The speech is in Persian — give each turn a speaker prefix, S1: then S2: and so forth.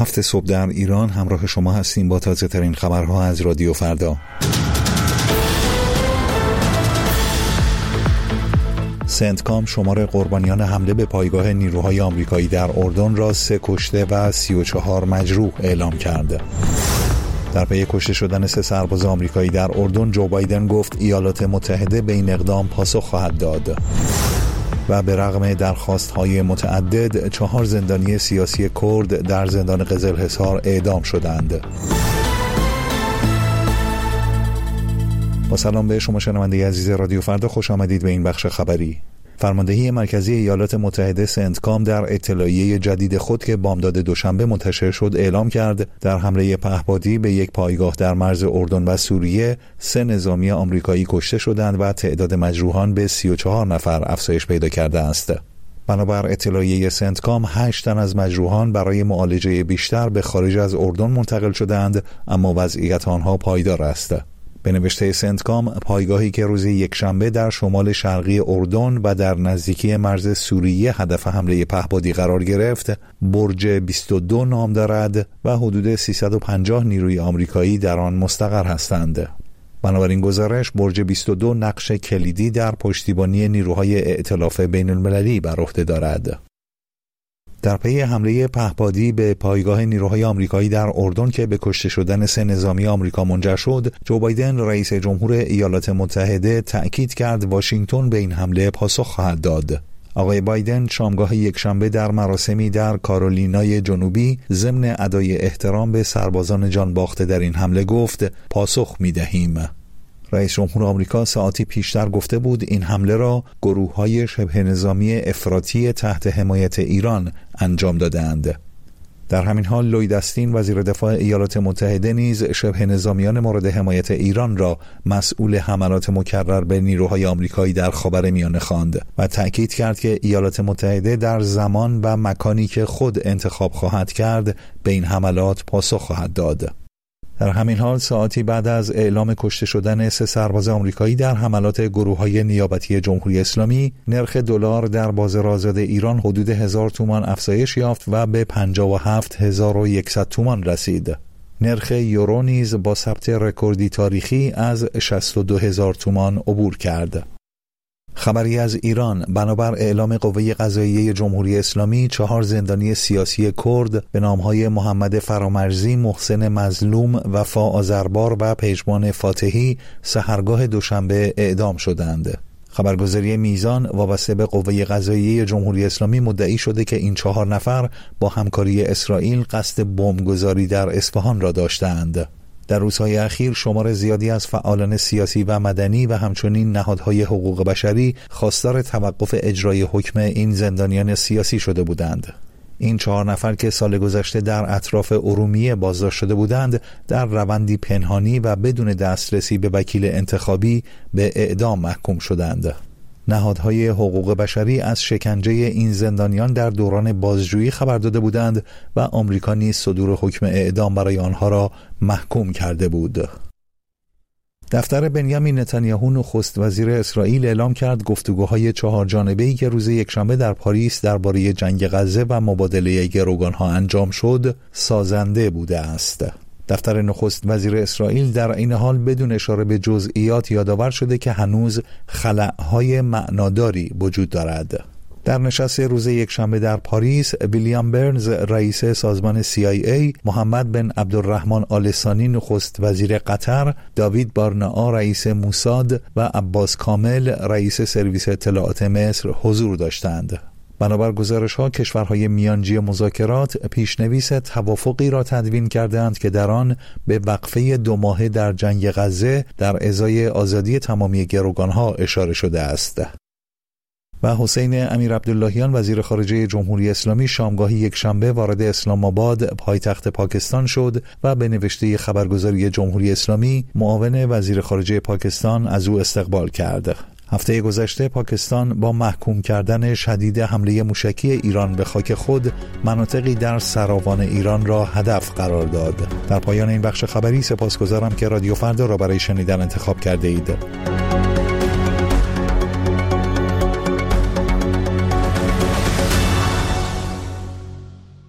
S1: 7 صبح در ایران همراه شما هستیم با تازه ترین خبرها از رادیو فردا. سنتکام شمار قربانیان حمله به پایگاه نیروهای آمریکایی در اردن را 3 کشته و 34 مجروح اعلام کرد. در پی کشته شدن 3 سرباز آمریکایی در اردن، جو بایدن گفت ایالات متحده به این اقدام پاسخ خواهد داد. و به رغم درخواست‌های متعدد 4 زندانی سیاسی کرد در زندان قزلحصار اعدام شدند. با سلام به شما شنونده عزیز رادیو فردا، خوش آمدید به این بخش خبری. فرماندهی مرکزی ایالات متحده سنتکام در اطلاعیه جدید خود که بامداد دوشنبه منتشر شد اعلام کرد در حمله پهپادی به یک پایگاه در مرز اردن و سوریه 3 نظامی آمریکایی کشته شدند و تعداد مجروحان به 34 نفر افزایش پیدا کرده است. بنابر اطلاعیه سنتکام 8 تن از مجروحان برای معالجه بیشتر به خارج از اردن منتقل شدند، اما وضعیت آنها پایدار است. به نوشته سنتکام، پایگاهی که روز یکشنبه در شمال شرقی اردن و در نزدیکی مرز سوریه هدف حمله پهپادی قرار گرفت، برج 22 نام دارد و حدود 350 نیروی آمریکایی در آن مستقر هستند. بنابراین گزارش برج 22 نقش کلیدی در پشتیبانی نیروهای ائتلاف بین المللی بر عهده دارد. در پی حمله پهپادی به پایگاه نیروهای آمریکایی در اردن که به کشته شدن 3 نظامی آمریکا منجر شد، جو بایدن رئیس جمهور ایالات متحده تأکید کرد واشنگتن به این حمله پاسخ خواهد داد. آقای بایدن شامگاه یکشنبه در مراسمی در کارولینای جنوبی ضمن ادای احترام به سربازان جان باخته در این حمله گفت پاسخ می‌دهیم. رئیس جمهور آمریکا ساعتی پیشتر گفته بود این حمله را گروه‌های شبه نظامی افراطی تحت حمایت ایران انجام دادند. در همین حال لوید استین وزیر دفاع ایالات متحده نیز شبه نظامیان مورد حمایت ایران را مسئول حملات مکرر به نیروهای آمریکایی در خاورمیانه خواند و تأکید کرد که ایالات متحده در زمان و مکانی که خود انتخاب خواهد کرد به این حملات پاسخ خواهد داد. در همین حال ساعتی بعد از اعلام کشته شدن 3 سرباز آمریکایی در حملات گروه‌های نیابتی جمهوری اسلامی، نرخ دلار در بازار آزاد ایران حدود 1000 تومان افزایش یافت و به 57100 تومان رسید. نرخ یورو نیز با ثبت رکوردی تاریخی از 62000 تومان عبور کرد. خبری از ایران: بنابر اعلام قوه قضاییه جمهوری اسلامی، 4 زندانی سیاسی کرد به نامهای محمد فرامرزی، محسن مظلوم، وفا آذربار و پژمان فاتحی سحرگاه دوشنبه اعدام شدند. خبرگزاری میزان وابسته به قوه قضاییه جمهوری اسلامی مدعی شده که این 4 نفر با همکاری اسرائیل قصد بمبگذاری در اصفهان را داشتند. در روزهای اخیر شمار زیادی از فعالان سیاسی و مدنی و همچنین نهادهای حقوق بشری خواستار توقف اجرای حکم این زندانیان سیاسی شده بودند. این 4 نفر که سال گذشته در اطراف ارومیه بازداشت شده بودند، در روندی پنهانی و بدون دسترسی به وکیل انتخابی به اعدام محکوم شدند. نهادهای حقوق بشری از شکنجه این زندانیان در دوران بازجویی خبر داده بودند و آمریکا نیز صدور حکم اعدام برای آنها را محکوم کرده بود. دفتر بنیامین نتانیاهو نخست وزیر اسرائیل اعلام کرد گفتگوهای 4 جانبه‌ای که روز یکشنبه در پاریس درباره جنگ غزه و مبادله گروگانها انجام شد سازنده بوده است. دفتر نخست وزیر اسرائیل در این حال بدون اشاره به جزئیات یادآور شده که هنوز خلاهای معناداری وجود دارد. در نشست روز یکشنبه در پاریس، ویلیام برنز رئیس سازمان CIA، محمد بن عبدالرحمن آل ثانی نخست وزیر قطر، داوید بارنائا رئیس موساد و عباس کامل رئیس سرویس اطلاعات مصر حضور داشتند. بنابر گزارش‌ها کشورهای میانجی مذاکرات پیشنویس توافقی را تدوین کردند که در آن به وقفه 2 ماهه در جنگ غزه در ازای آزادی تمامی گروگانها اشاره شده است. و حسین امیر عبداللهیان وزیر خارجه جمهوری اسلامی شامگاهی یکشنبه وارد اسلام آباد پایتخت پاکستان شد و به نوشته خبرگزاری جمهوری اسلامی معاون وزیر خارجه پاکستان از او استقبال کرد. هفته گذشته پاکستان با محکوم کردن شدید حمله موشکی ایران به خاک خود مناطقی در سراوان ایران را هدف قرار داد. در پایان این بخش خبری سپاسگزارم که رادیو فردا را برای شنیدن انتخاب کرده اید.